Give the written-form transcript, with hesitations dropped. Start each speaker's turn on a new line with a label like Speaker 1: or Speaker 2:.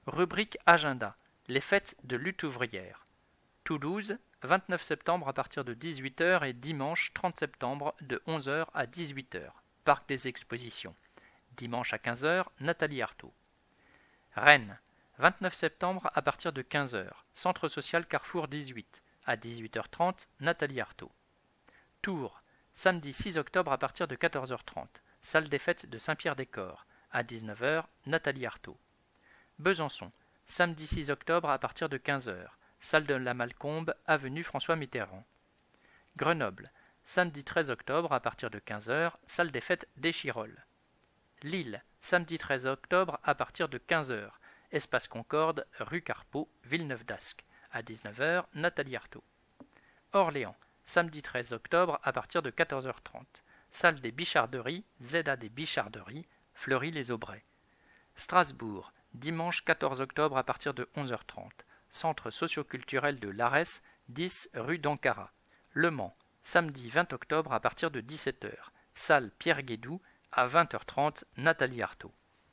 Speaker 1: Rubrique Agenda. Les fêtes de lutte ouvrière. Toulouse, 29 septembre à partir de 18h et dimanche 30 septembre de 11h à 18h. Parc des Expositions. Dimanche à 15h, Nathalie Arthaud. Rennes, 29 septembre à partir de 15h. Centre social Carrefour 18. À 18h30, Nathalie Arthaud. Tours, samedi 6 octobre à partir de 14h30. Salle des fêtes de Saint-Pierre-des-Corps. À 19h, Nathalie Arthaud. Besançon, samedi 6 octobre à partir de 15h. Salle de la Malcombe, avenue François Mitterrand. Grenoble, samedi 13 octobre à partir de 15h. Salle des fêtes d'Échirolles. Lille, samedi 13 octobre à partir de 15h. Espace Concorde, rue Carpeau, Villeneuve-d'Ascq. À 19h, Nathalie Arthaud. Orléans, samedi 13 octobre à partir de 14h30. Salle des Bicharderies, ZA des Bicharderies, Fleury-les-Aubrais. Strasbourg, dimanche 14 octobre à partir de 11h30. Centre socioculturel de l'Arès, 10 rue d'Ankara. Le Mans, samedi 20 octobre à partir de 17h. Salle Pierre Guédou, à 20h30, Nathalie Arthaud.